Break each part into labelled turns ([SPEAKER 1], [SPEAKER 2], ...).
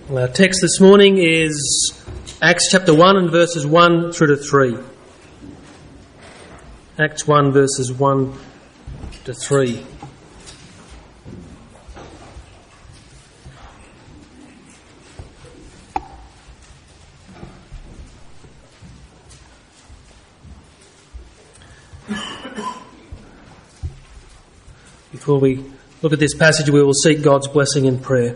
[SPEAKER 1] Our text this morning is Acts chapter 1 and verses 1 through to 3. Acts 1 verses 1 to 3. Before we look at this passage, we will seek God's blessing in prayer.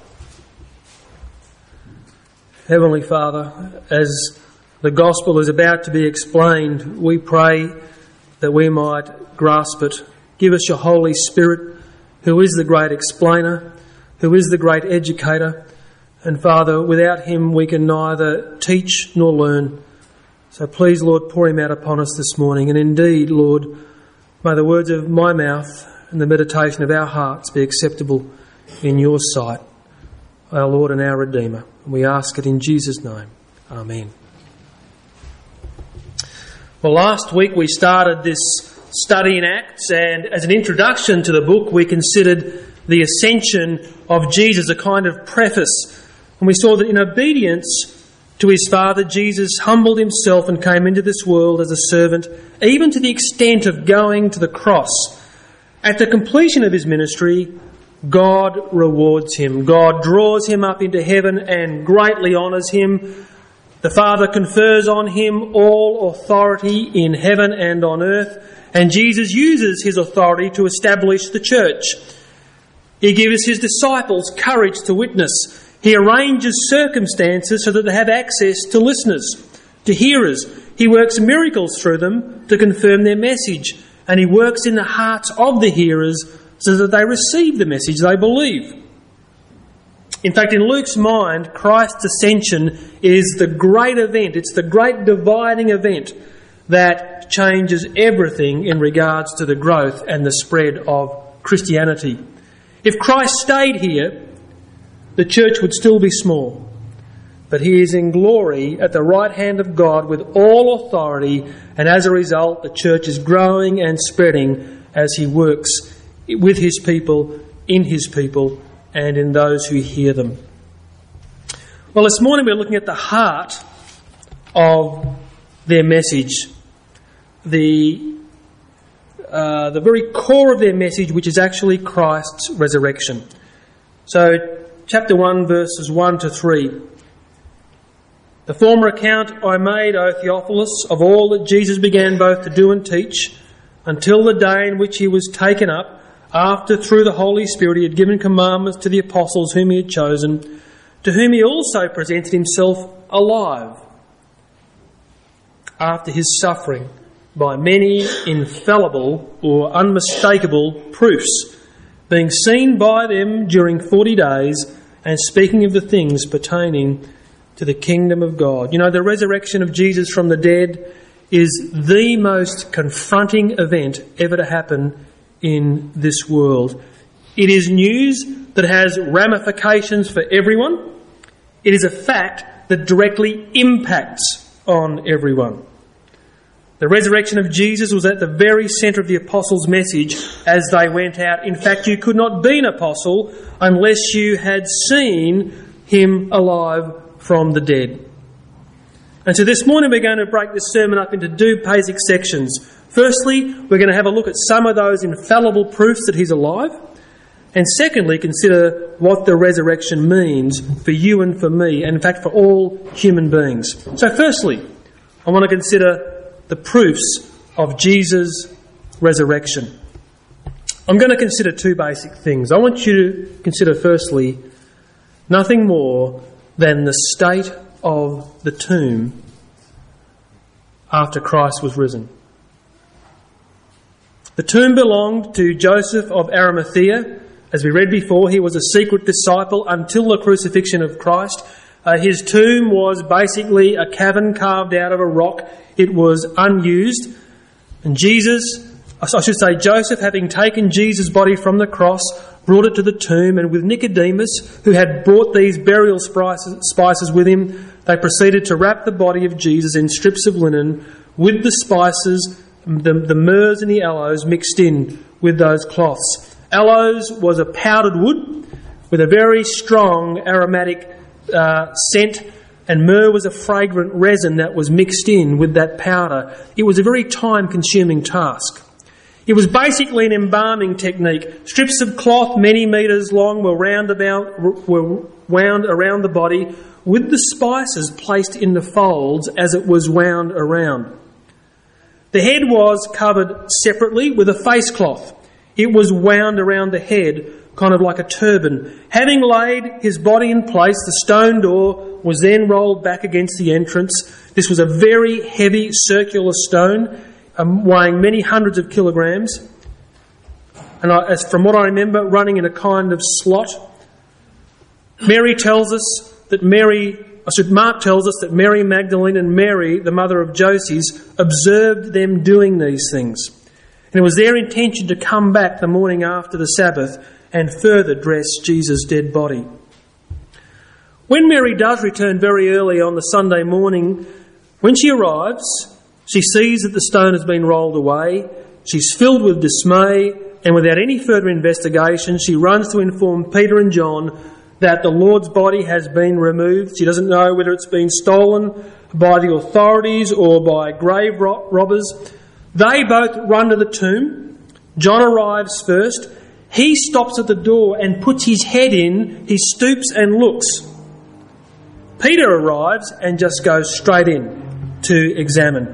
[SPEAKER 1] Heavenly Father, as the gospel is about to be explained, we pray that we might grasp it. Give us your Holy Spirit, who is the great explainer, who is the great educator. And Father, without him we can neither teach nor learn. So please, Lord, pour him out upon us this morning. And indeed, Lord, may the words of my mouth and the meditation of our hearts be acceptable in your sight, our Lord and our Redeemer. And we ask it in Jesus' name. Amen. Well, last week we started this study in Acts, and as an introduction to the book we considered the ascension of Jesus, a kind of preface. And we saw that in obedience to his Father, Jesus humbled himself and came into this world as a servant, even to the extent of going to the cross. At the completion of his ministry, God rewards him. God draws him up into heaven and greatly honours him. The Father confers on him all authority in heaven and on earth, and Jesus uses his authority to establish the church. He gives his disciples courage to witness. He arranges circumstances so that they have access to listeners, to hearers. He works miracles through them to confirm their message, and he works in the hearts of the hearers so that they receive the message they believe. In fact, in Luke's mind, Christ's ascension is the great event. It's the great dividing event that changes everything in regards to the growth and the spread of Christianity. If Christ stayed here, the church would still be small. But he is in glory at the right hand of God with all authority, and as a result, the church is growing and spreading as he works with his people, in his people, and in those who hear them. Well, this morning we're looking at the heart of their message, the very core of their message, which is actually Christ's resurrection. So, chapter 1, verses 1 to 3. The former account I made, O Theophilus, of all that Jesus began both to do and teach, until the day in which he was taken up, after through the Holy Spirit he had given commandments to the apostles whom he had chosen, to whom he also presented himself alive after his suffering by many infallible or unmistakable proofs, being seen by them during 40 days and speaking of the things pertaining to the kingdom of God. You know, the resurrection of Jesus from the dead is the most confronting event ever to happen in this world. It is news that has ramifications for everyone. It is a fact that directly impacts on everyone. The resurrection of Jesus was at the very centre of the apostles' message as they went out. In fact, you could not be an apostle unless you had seen him alive from the dead. And so this morning we're going to break this sermon up into two basic sections. Firstly, we're going to have a look at some of those infallible proofs that he's alive. And secondly, consider what the resurrection means for you and for me, and in fact for all human beings. So firstly, I want to consider the proofs of Jesus' resurrection. I'm going to consider two basic things. I want you to consider firstly, nothing more than the state of the tomb after Christ was risen. The tomb belonged to Joseph of Arimathea. As we read before, he was a secret disciple until the crucifixion of Christ. His tomb was basically a cavern carved out of a rock. It was unused. And Joseph, having taken Jesus' body from the cross, brought it to the tomb, and with Nicodemus, who had brought these burial spices with him, they proceeded to wrap the body of Jesus in strips of linen with the spices, the myrrhs and the aloes mixed in with those cloths. Aloes was a powdered wood with a very strong aromatic scent, and myrrh was a fragrant resin that was mixed in with that powder. It was a very time-consuming task. It was basically an embalming technique. Strips of cloth many metres long were wound around the body with the spices placed in the folds as it was wound around. The head was covered separately with a face cloth. It was wound around the head, kind of like a turban. Having laid his body in place, the stone door was then rolled back against the entrance. This was a very heavy circular stone, weighing many hundreds of kilograms. And as from what I remember, running in a kind of slot. Mark tells us that Mary Magdalene and Mary, the mother of Joses, observed them doing these things. And it was their intention to come back the morning after the Sabbath and further dress Jesus' dead body. When Mary does return very early on the Sunday morning, when she arrives, she sees that the stone has been rolled away. She's filled with dismay, and without any further investigation, she runs to inform Peter and John that the Lord's body has been removed. She doesn't know whether it's been stolen by the authorities or by grave robbers. They both run to the tomb. John arrives first. He stops at the door and puts his head in. He stoops and looks. Peter arrives and just goes straight in to examine.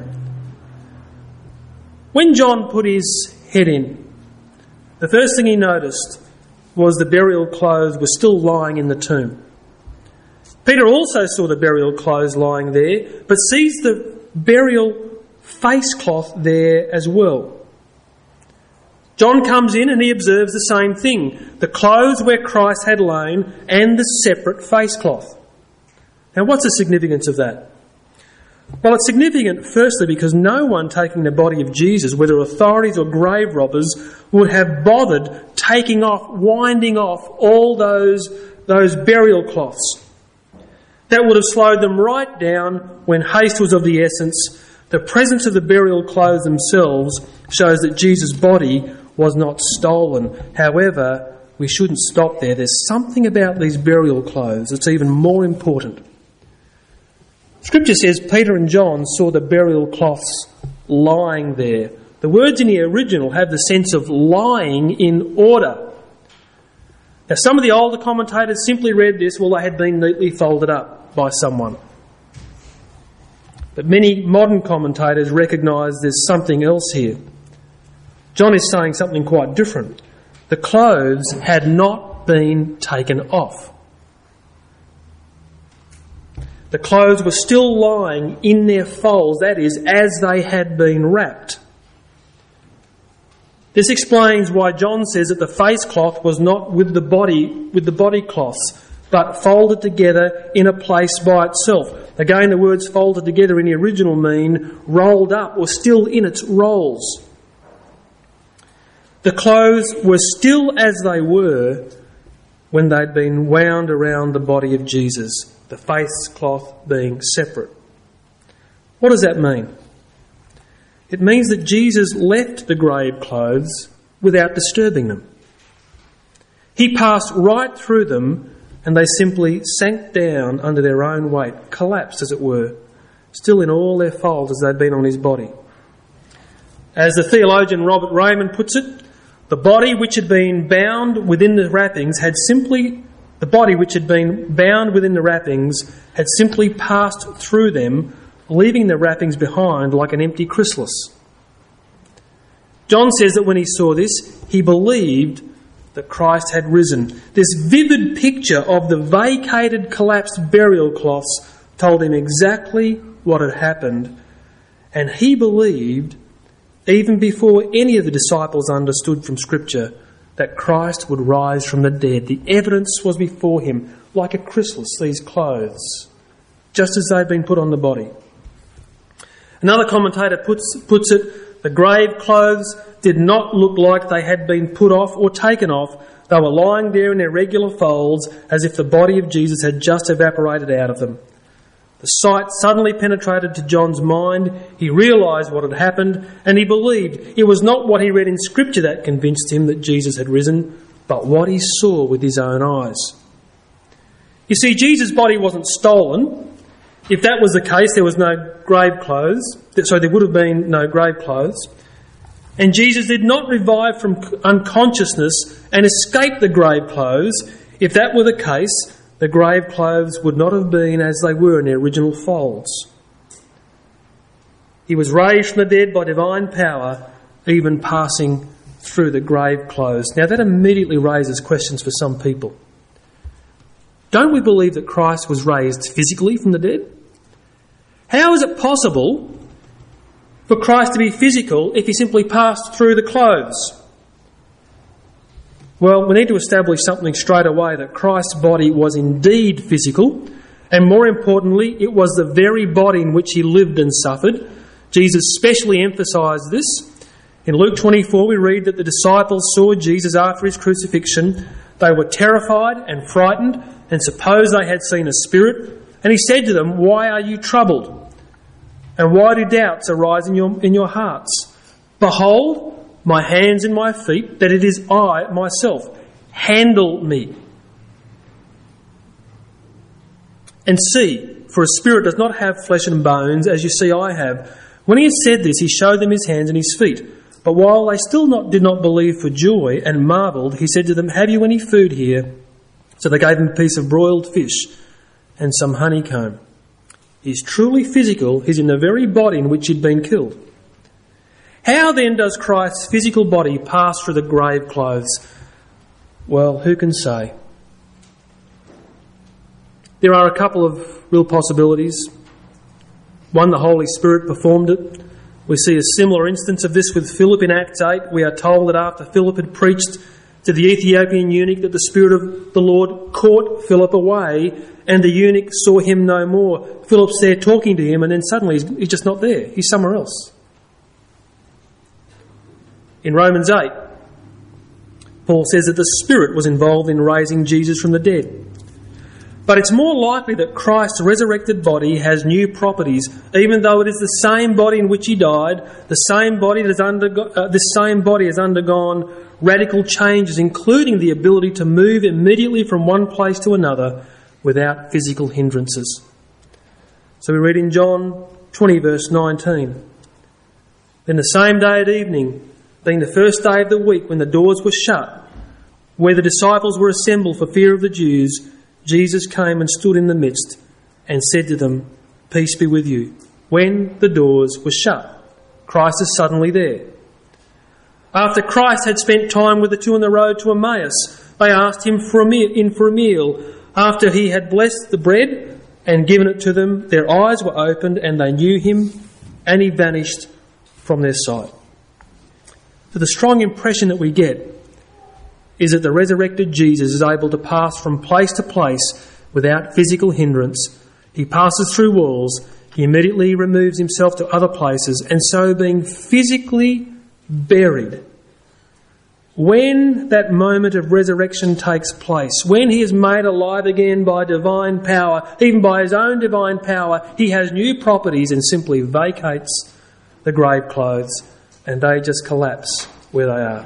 [SPEAKER 1] When John put his head in, the first thing he noticed was the burial clothes were still lying in the tomb. Peter also saw the burial clothes lying there, but sees the burial face cloth there as well. John comes in and he observes the same thing, the clothes where Christ had lain and the separate face cloth. Now, what's the significance of that? Well, it's significant firstly because no one taking the body of Jesus, whether authorities or grave robbers, would have bothered winding off all those burial cloths. That would have slowed them right down when haste was of the essence. The presence of the burial clothes themselves shows that Jesus' body was not stolen. However, we shouldn't stop there. There's something about these burial clothes that's even more important. Scripture says Peter and John saw the burial cloths lying there. The words in the original have the sense of lying in order. Now, some of the older commentators simply read this, well, they had been neatly folded up by someone. But many modern commentators recognise there's something else here. John is saying something quite different. The clothes had not been taken off. The clothes were still lying in their folds, that is, as they had been wrapped. This explains why John says that the face cloth was not with the body cloths, but folded together in a place by itself. Again, the words folded together in the original mean rolled up or still in its rolls. The clothes were still as they were when they'd been wound around the body of Jesus, the face cloth being separate. What does that mean? It means that Jesus left the grave clothes without disturbing them. He passed right through them and they simply sank down under their own weight, collapsed as it were, still in all their folds as they'd been on his body. As the theologian Robert Raymond puts it, the body which had been bound within the wrappings had simply passed through them, leaving the wrappings behind like an empty chrysalis. John says that when he saw this, he believed that Christ had risen. This vivid picture of the vacated, collapsed burial cloths told him exactly what had happened, and he believed, even before any of the disciples understood from Scripture, that Christ would rise from the dead. The evidence was before him, like a chrysalis, these clothes, just as they'd been put on the body. Another commentator puts it, the grave clothes did not look like they had been put off or taken off. They were lying there in their regular folds as if the body of Jesus had just evaporated out of them. The sight suddenly penetrated to John's mind. He realised what had happened and he believed it was not what he read in Scripture that convinced him that Jesus had risen, but what he saw with his own eyes. You see, Jesus' body wasn't stolen. If that was the case, there was no grave clothes. So there would have been no grave clothes. And Jesus did not revive from unconsciousness and escape the grave clothes. If that were the case, the grave clothes would not have been as they were in their original folds. He was raised from the dead by divine power, even passing through the grave clothes. Now that immediately raises questions for some people. Don't we believe that Christ was raised physically from the dead? How is it possible for Christ to be physical if he simply passed through the clothes? Well, we need to establish something straight away, that Christ's body was indeed physical, and more importantly, it was the very body in which he lived and suffered. Jesus specially emphasised this. In Luke 24 we read that the disciples saw Jesus after his crucifixion. They were terrified and frightened and supposed they had seen a spirit. And he said to them, "Why are you troubled? And why do doubts arise in your hearts? Behold, my hands and my feet, that it is I myself. Handle me. And see, for a spirit does not have flesh and bones, as you see I have." When he had said this, he showed them his hands and his feet. But while they still did not believe for joy and marvelled, he said to them, "Have you any food here?" So they gave him a piece of broiled fish and some honeycomb. He's truly physical. He's in the very body in which he'd been killed. How then does Christ's physical body pass through the grave clothes? Well, who can say? There are a couple of real possibilities. One, the Holy Spirit performed it. We see a similar instance of this with Philip in Acts 8. We are told that after Philip had preached to the Ethiopian eunuch, that the Spirit of the Lord caught Philip away and the eunuch saw him no more. Philip's there talking to him and then suddenly he's just not there. He's somewhere else. In Romans 8, Paul says that the Spirit was involved in raising Jesus from the dead. But it's more likely that Christ's resurrected body has new properties, even though it is the same body in which he died. This same body has undergone radical changes, including the ability to move immediately from one place to another without physical hindrances. So we read in John 20 verse 19. Then the same day at evening, being the first day of the week when the doors were shut, where the disciples were assembled for fear of the Jews, Jesus came and stood in the midst and said to them, "Peace be with you." When the doors were shut, Christ is suddenly there. After Christ had spent time with the two on the road to Emmaus, they asked him for a meal. After he had blessed the bread and given it to them, their eyes were opened and they knew him, and he vanished from their sight. So the strong impression that we get is that the resurrected Jesus is able to pass from place to place without physical hindrance. He passes through walls, he immediately removes himself to other places, and so being physically buried, when that moment of resurrection takes place, when he is made alive again by divine power, even by his own divine power, he has new properties and simply vacates the grave clothes and they just collapse where they are.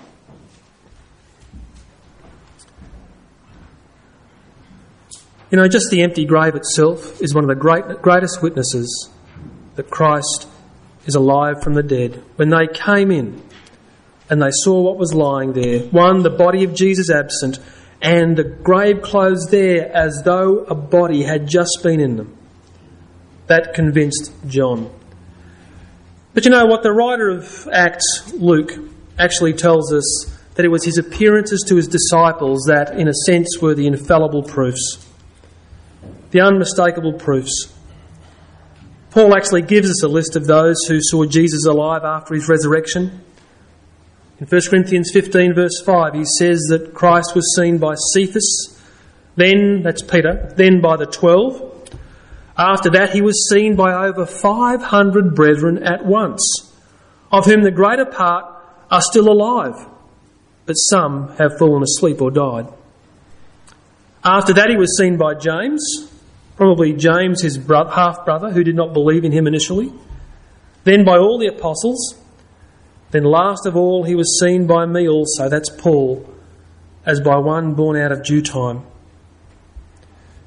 [SPEAKER 1] You know, just the empty grave itself is one of the greatest witnesses that Christ is alive from the dead. When they came in and they saw what was lying there, one, the body of Jesus absent, and the grave clothes there as though a body had just been in them. That convinced John. But you know what? The writer of Acts, Luke, actually tells us that it was his appearances to his disciples that, in a sense, were the infallible proofs. The unmistakable proofs. Paul actually gives us a list of those who saw Jesus alive after his resurrection. In 1 Corinthians 15 verse 5 he says that Christ was seen by Cephas, then, that's Peter, then by the 12. After that he was seen by over 500 brethren at once, of whom the greater part are still alive, but some have fallen asleep or died. After that he was seen by James, probably James, his half-brother, who did not believe in him initially. Then by all the apostles. Then last of all he was seen by me also, that's Paul, as by one born out of due time.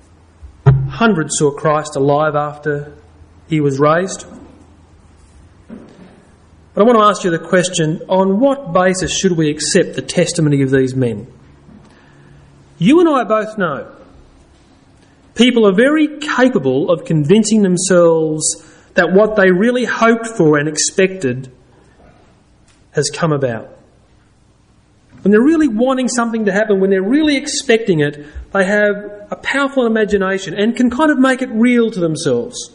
[SPEAKER 1] hundreds saw Christ alive after he was raised. But I want to ask you the question, on what basis should we accept the testimony of these men? You and I both know people are very capable of convincing themselves that what they really hoped for and expected has come about. When they're really wanting something to happen, when they're really expecting it, they have a powerful imagination and can kind of make it real to themselves.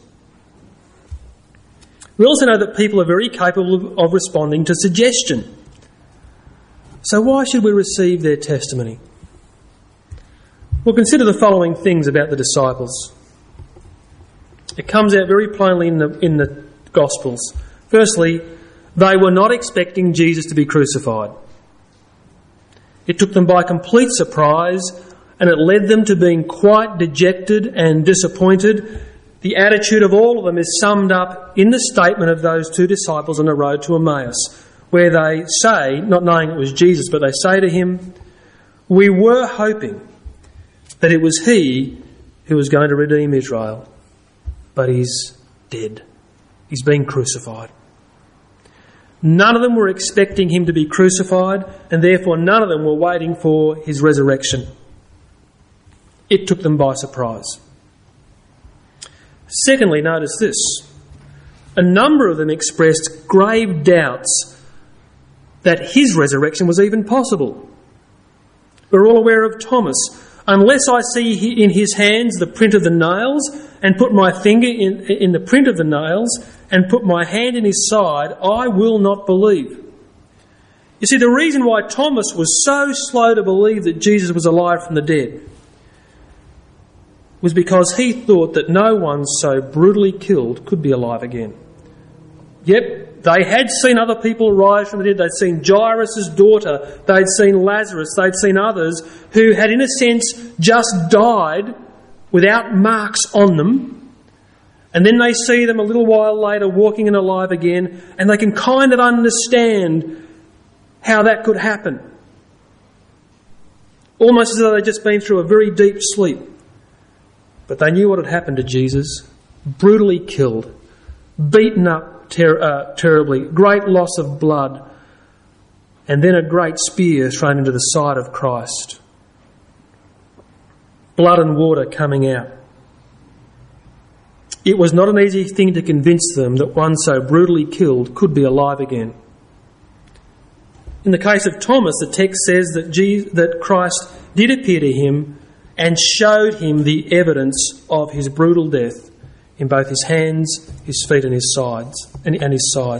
[SPEAKER 1] We also know that people are very capable of responding to suggestion. So why should we receive their testimony? Well, consider the following things about the disciples. It comes out very plainly in the Gospels. Firstly, they were not expecting Jesus to be crucified. It took them by complete surprise, and it led them to being quite dejected and disappointed. The attitude of all of them is summed up in the statement of those two disciples on the road to Emmaus, where they say, not knowing it was Jesus, but they say to him, "We were hoping that it was he who was going to redeem Israel, but he's dead. He's been crucified." None of them were expecting him to be crucified, and therefore none of them were waiting for his resurrection. It took them by surprise. Secondly, notice this. A number of them expressed grave doubts that his resurrection was even possible. We're all aware of Thomas. "Unless I see in his hands the print of the nails, and put my finger in the print of the nails, and put my hand in his side, I will not believe." You see, the reason why Thomas was so slow to believe that Jesus was alive from the dead was because he thought that no one so brutally killed could be alive again. Yep, they had seen other people rise from the dead. They'd seen Jairus' daughter. They'd seen Lazarus. They'd seen others who had, in a sense, just died without marks on them. And then they see them a little while later walking and alive again, and they can kind of understand how that could happen. Almost as though they'd just been through a very deep sleep. But they knew what had happened to Jesus. Brutally killed, beaten up terribly, great loss of blood, and then a great spear thrown into the side of Christ. Blood and water coming out. It was not an easy thing to convince them that one so brutally killed could be alive again. In the case of Thomas, the text says that Christ did appear to him and showed him the evidence of his brutal death in both his hands, his feet and his sides, and his side.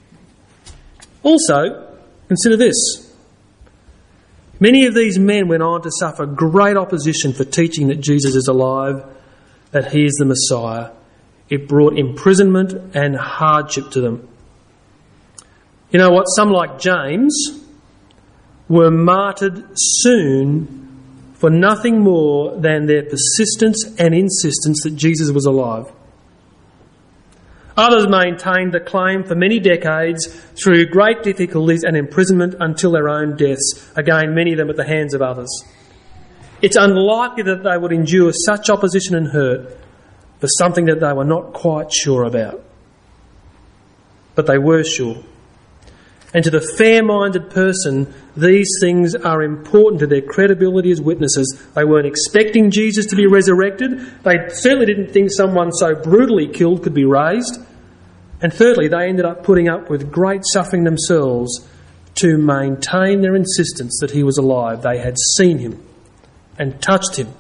[SPEAKER 1] Also, consider this. Many of these men went on to suffer great opposition for teaching that Jesus is alive, that he is the Messiah. It brought imprisonment and hardship to them. You know what? Some, like James, were martyred soon for nothing more than their persistence and insistence that Jesus was alive. Others maintained the claim for many decades through great difficulties and imprisonment until their own deaths, again many of them at the hands of others. It's unlikely that they would endure such opposition and hurt for something that they were not quite sure about. But they were sure. And to the fair-minded person, these things are important to their credibility as witnesses. They weren't expecting Jesus to be resurrected. They certainly didn't think someone so brutally killed could be raised. And thirdly, they ended up putting up with great suffering themselves to maintain their insistence that he was alive. They had seen him and touched him.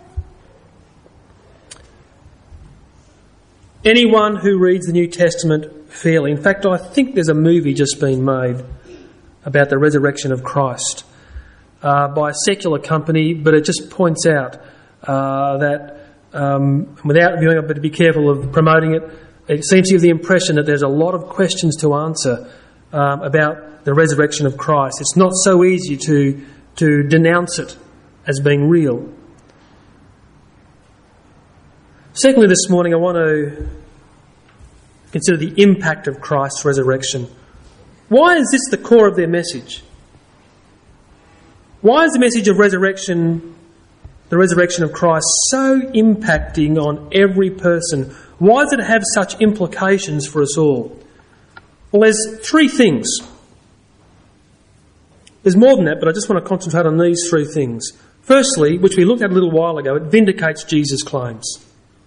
[SPEAKER 1] Anyone who reads the New Testament fairly, in fact, I think there's a movie just been made about the resurrection of Christ by a secular company, but it just points out that without being able to be careful of promoting it, it seems to give the impression that there's a lot of questions to answer about the resurrection of Christ. It's not so easy to denounce it as being real. Secondly, this morning I want to consider the impact of Christ's resurrection. Why is this the core of their message? Why is the message of resurrection the resurrection of Christ so impacting on every person? Why does it have such implications for us all? Well, there's three things. There's more than that, but I just want to concentrate on these three things. Firstly, which we looked at a little while ago, it vindicates Jesus' claims.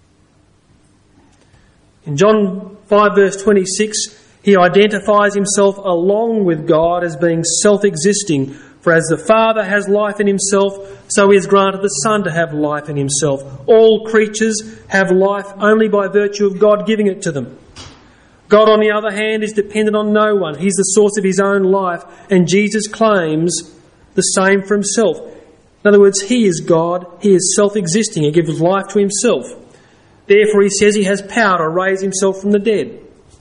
[SPEAKER 1] In John 5 verse 26, he identifies himself along with God as being self-existing. For as the Father has life in himself, so he has granted the Son to have life in himself. All creatures have life only by virtue of God giving it to them. God, on the other hand, is dependent on no one. He's the source of his own life, and Jesus claims the same for himself. In other words, he is God, he is self-existing, he gives life to himself. Therefore, he says he has power to raise himself from the dead.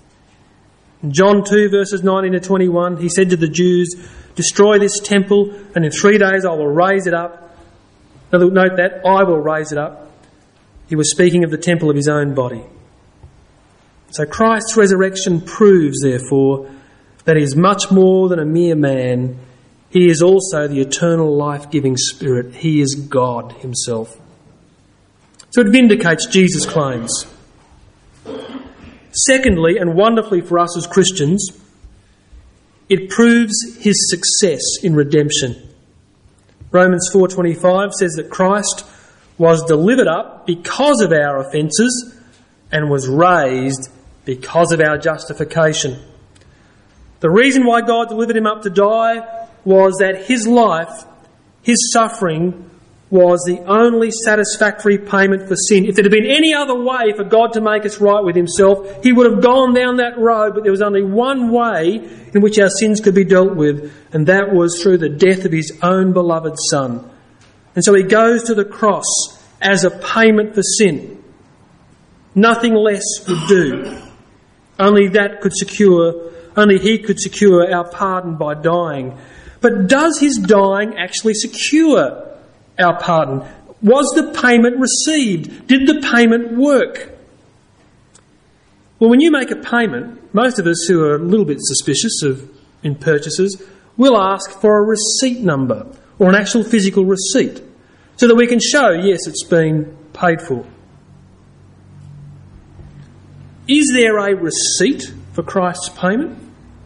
[SPEAKER 1] In John 2 verses 19 to 21, he said to the Jews, "Destroy this temple, and in 3 days I will raise it up." Note that, I will raise it up. He was speaking of the temple of his own body. So Christ's resurrection proves, therefore, that he is much more than a mere man. He is also the eternal life-giving Spirit. He is God himself. So it vindicates Jesus' claims. Secondly, and wonderfully for us as Christians, it proves his success in redemption. Romans 4:25 says that Christ was delivered up because of our offences and was raised because of our justification. The reason why God delivered him up to die was that his life, his suffering, was the only satisfactory payment for sin. If there had been any other way for God to make us right with himself, he would have gone down that road, but there was only one way in which our sins could be dealt with, and that was through the death of his own beloved Son. And so he goes to the cross as a payment for sin. Nothing less would do. Only he could secure our pardon by dying. But does his dying actually secure our pardon? Was the payment received? Did the payment work? Well, when you make a payment, most of us who are a little bit suspicious in purchases will ask for a receipt number or an actual physical receipt so that we can show, yes, it's been paid for. Is there a receipt for Christ's payment?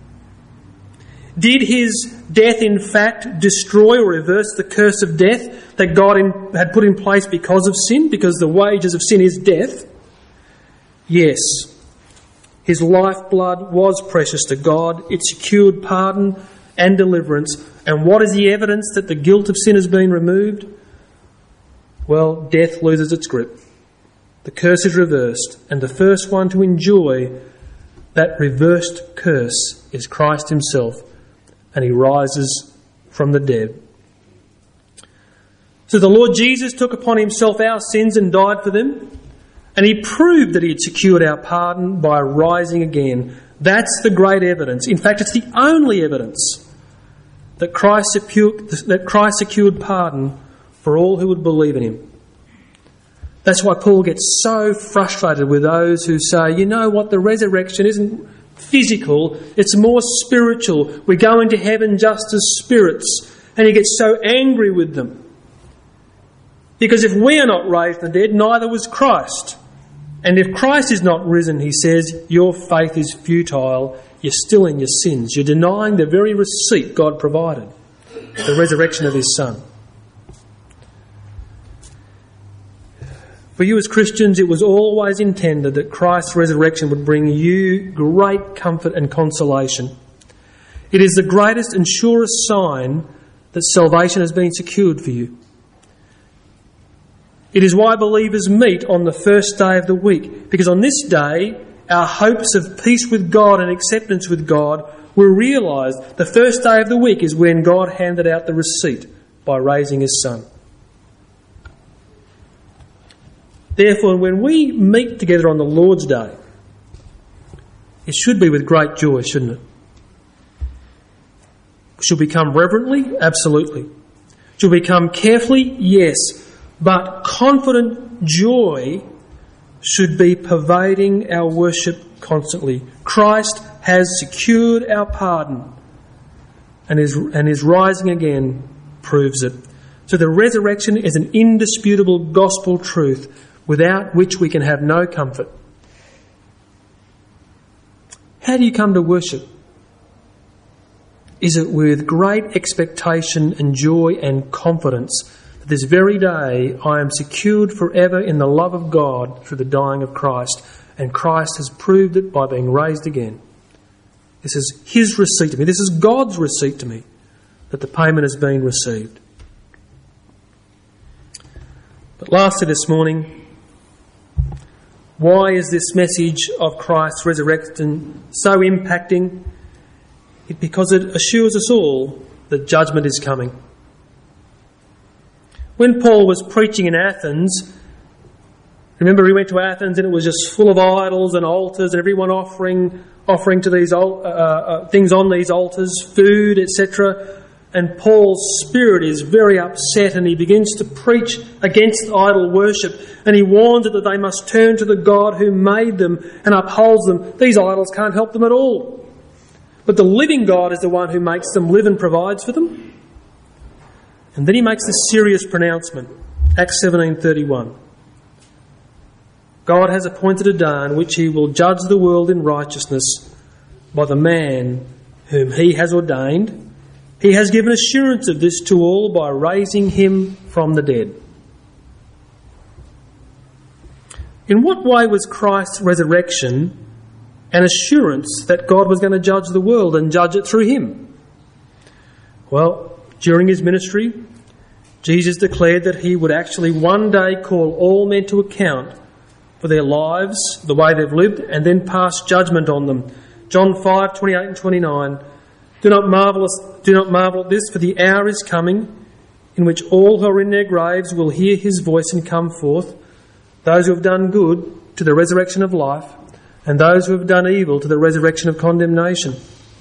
[SPEAKER 1] Did his death in fact destroy or reverse the curse of death that God had put in place because of sin? Because the wages of sin is death. Yes. His lifeblood was precious to God. It secured pardon and deliverance. And what is the evidence that the guilt of sin has been removed? Well, death loses its grip. The curse is reversed, and the first one to enjoy that reversed curse is Christ himself, and he rises from the dead. So the Lord Jesus took upon himself our sins and died for them, and he proved that he had secured our pardon by rising again. That's the great evidence. In fact, it's the only evidence that Christ secured pardon for all who would believe in him. That's why Paul gets so frustrated with those who say, you know what, the resurrection isn't physical, it's more spiritual. We go into heaven just as spirits. And he gets so angry with them. Because if we are not raised from the dead, neither was Christ. And if Christ is not risen, he says, your faith is futile, you're still in your sins. You're denying the very receipt God provided, the resurrection of his Son. For you as Christians, it was always intended that Christ's resurrection would bring you great comfort and consolation. It is the greatest and surest sign that salvation has been secured for you. It is why believers meet on the first day of the week, because on this day, our hopes of peace with God and acceptance with God were realised. The first day of the week is when God handed out the receipt by raising his Son. Therefore, when we meet together on the Lord's Day, it should be with great joy, shouldn't it? Should we come reverently? Absolutely. Should we come carefully? Yes. But confident joy should be pervading our worship constantly. Christ has secured our pardon, and his rising again proves it. So the resurrection is an indisputable gospel truth without which we can have no comfort. How do you come to worship? Is it with great expectation and joy and confidence that this very day I am secured forever in the love of God through the dying of Christ, and Christ has proved it by being raised again? This is his receipt to me. This is God's receipt to me that the payment has been received. But lastly this morning, why is this message of Christ's resurrection so impacting? Because it assures us all that judgment is coming. When Paul was preaching in Athens, remember he went to Athens and it was just full of idols and altars and everyone offering to these things on these altars, food, etc. And Paul's spirit is very upset and he begins to preach against idol worship, and he warns that they must turn to the God who made them and upholds them. These idols can't help them at all. But the living God is the one who makes them live and provides for them. And then he makes this serious pronouncement, Acts 17:31. God has appointed a day in which he will judge the world in righteousness by the man whom he has ordained. He has given assurance of this to all by raising him from the dead. In what way was Christ's resurrection an assurance that God was going to judge the world and judge it through him? Well, during his ministry, Jesus declared that he would actually one day call all men to account for their lives, the way they've lived, and then pass judgment on them. John 5:28 and 29. Do not marvel at this, for the hour is coming in which all who are in their graves will hear his voice and come forth, those who have done good to the resurrection of life, and those who have done evil to the resurrection of condemnation.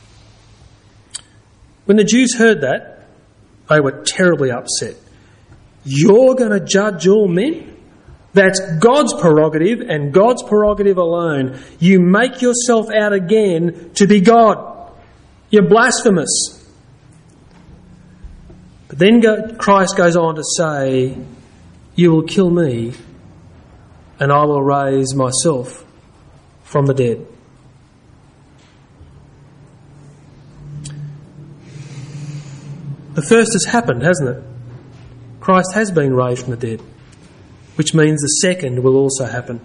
[SPEAKER 1] When the Jews heard that, they were terribly upset. You're going to judge all men? That's God's prerogative and God's prerogative alone. You make yourself out again to be God. You're blasphemous. But then Christ goes on to say, you will kill me and I will raise myself from the dead. The first has happened, hasn't it? Christ has been raised from the dead, which means the second will also happen.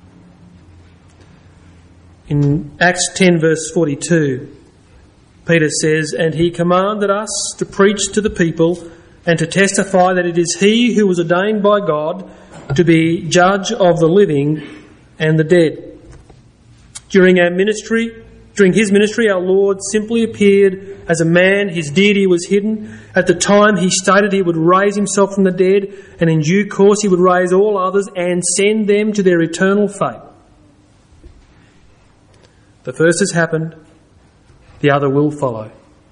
[SPEAKER 1] In Acts 10 verse 42, Peter says, and he commanded us to preach to the people and to testify that it is he who was ordained by God to be judge of the living and the dead. During his ministry, our Lord simply appeared as a man. His deity was hidden. At the time, he stated he would raise himself from the dead, and in due course he would raise all others and send them to their eternal fate. The first has happened. The other will follow.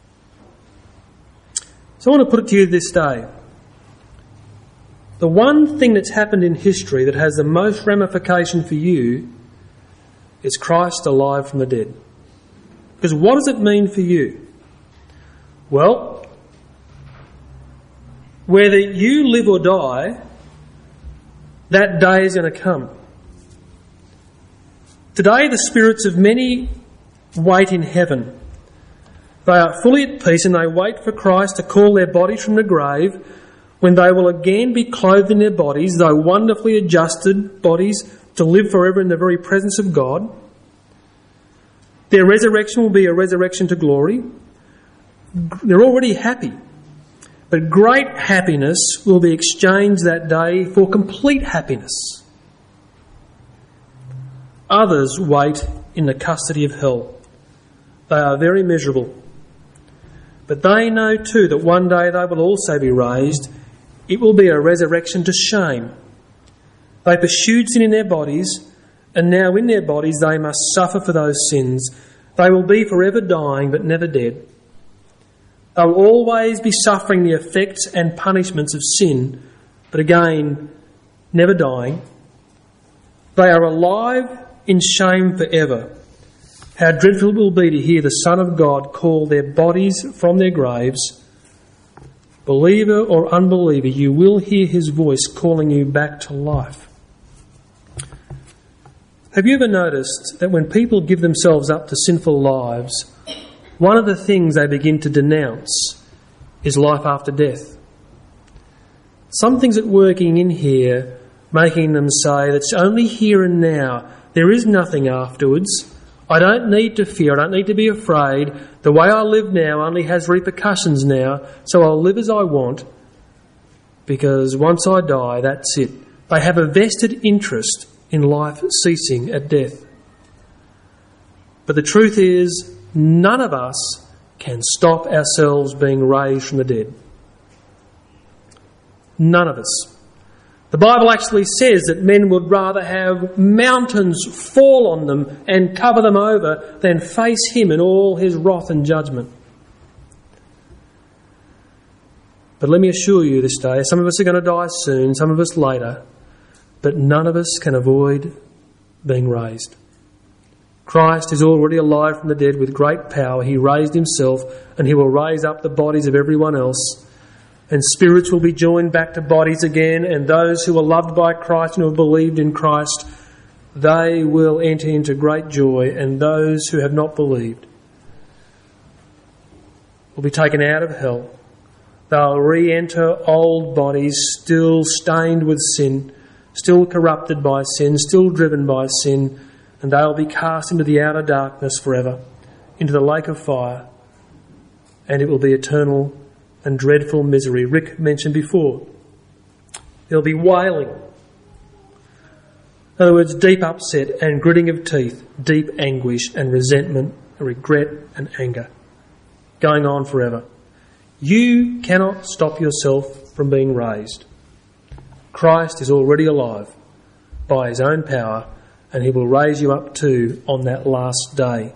[SPEAKER 1] So I want to put it to you this day. The one thing that's happened in history that has the most ramification for you is Christ alive from the dead. Because what does it mean for you? Well, whether you live or die, that day is going to come. Today the spirits of many wait in heaven. They are fully at peace and they wait for Christ to call their bodies from the grave, when they will again be clothed in their bodies, though wonderfully adjusted bodies, to live forever in the very presence of God. Their resurrection will be a resurrection to glory. They're already happy. But great happiness will be exchanged that day for complete happiness. Others wait in the custody of hell. They are very miserable. But they know too that one day they will also be raised. It will be a resurrection to shame. They pursued sin in their bodies, and now in their bodies they must suffer for those sins. They will be forever dying, but never dead. They will always be suffering the effects and punishments of sin, but again, never dying. They are alive in shame forever. How dreadful it will be to hear the Son of God call their bodies from their graves. believer or unbeliever, you will hear his voice calling you back to life. Have you ever noticed that when people give themselves up to sinful lives, one of the things they begin to denounce is life after death? Something's at working in here, making them say, that's only here and now. There is nothing afterwards. I don't need to fear. I don't need to be afraid. The way I live now only has repercussions now, so I'll live as I want, because once I die, that's it. They have a vested interest in life ceasing at death. But the truth is, none of us can stop ourselves being raised from the dead. None of us. The Bible actually says that men would rather have mountains fall on them and cover them over than face him in all his wrath and judgment. But let me assure you this day, some of us are going to die soon, some of us later, but none of us can avoid being raised. Christ is already alive from the dead with great power. He raised himself, and he will raise up the bodies of everyone else. And spirits will be joined back to bodies again, and those who are loved by Christ and who have believed in Christ, they will enter into great joy, and those who have not believed will be taken out of hell. They'll re-enter old bodies still stained with sin, still corrupted by sin, still driven by sin, and they'll be cast into the outer darkness forever, into the lake of fire, and it will be eternal and dreadful misery. Rick mentioned before, there'll be wailing. In other words, deep upset and gritting of teeth, deep anguish and resentment, regret and anger, going on forever. You cannot stop yourself from being raised. Christ is already alive by his own power, and he will raise you up too on that last day.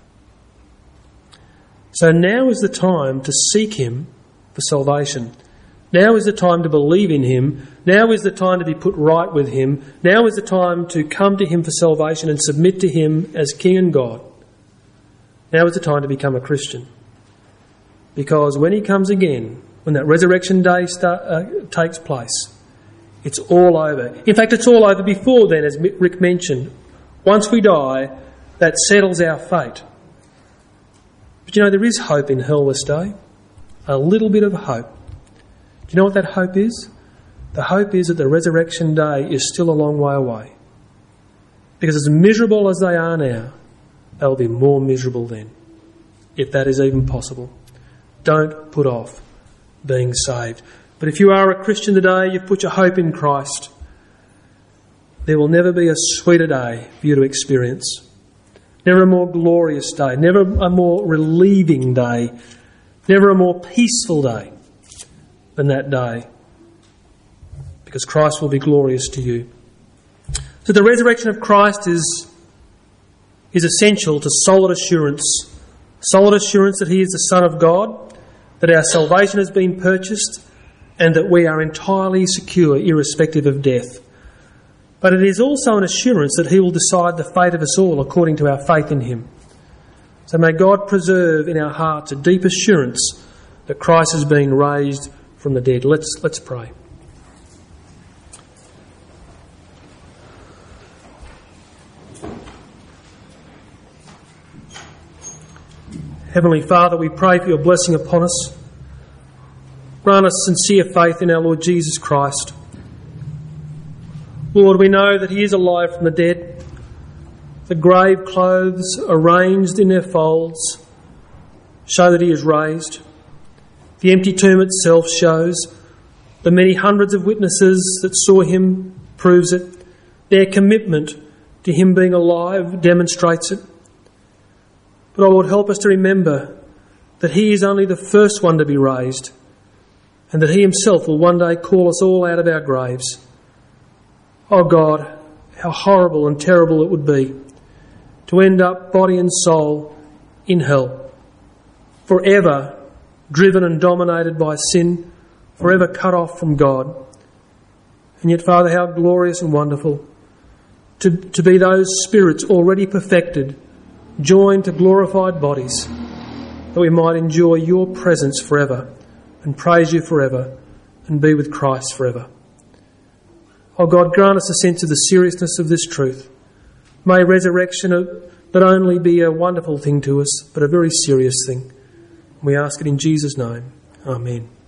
[SPEAKER 1] So now is the time to seek him for salvation. Now is the time to believe in him. Now is the time to be put right with him. Now is the time to come to him for salvation and submit to him as King and God. Now is the time to become a Christian. Because when he comes again, when that resurrection day takes place, it's all over. In fact, it's all over before then, as Rick mentioned. Once we die, that settles our fate. But you know, there is hope in hell this day. A little bit of hope. Do you know what that hope is? The hope is that the resurrection day is still a long way away. Because as miserable as they are now, they'll be more miserable then, if that is even possible. Don't put off being saved. But if you are a Christian today, you've put your hope in Christ, there will never be a sweeter day for you to experience. Never a more glorious day. Never a more relieving day. Never a more peaceful day than that day, because Christ will be glorious to you. So the resurrection of Christ is essential to solid assurance that he is the Son of God, that our salvation has been purchased, and that we are entirely secure irrespective of death. But it is also an assurance that he will decide the fate of us all according to our faith in him. So may God preserve in our hearts a deep assurance that Christ has been raised from the dead. Let's pray. Heavenly Father, we pray for your blessing upon us. Grant us sincere faith in our Lord Jesus Christ. Lord, we know that he is alive from the dead. The grave clothes arranged in their folds show that he is raised. The empty tomb itself shows. The many hundreds of witnesses that saw him proves it. Their commitment to him being alive demonstrates it. But oh Lord, help us to remember that he is only the first one to be raised, and that he himself will one day call us all out of our graves. Oh God, how horrible and terrible it would be to end up body and soul in hell, forever driven and dominated by sin, forever cut off from God. And yet, Father, how glorious and wonderful to be those spirits already perfected, joined to glorified bodies, that we might enjoy your presence forever and praise you forever and be with Christ forever. Oh God, grant us a sense of the seriousness of this truth. May resurrection not only be a wonderful thing to us, but a very serious thing. We ask it in Jesus' name. Amen.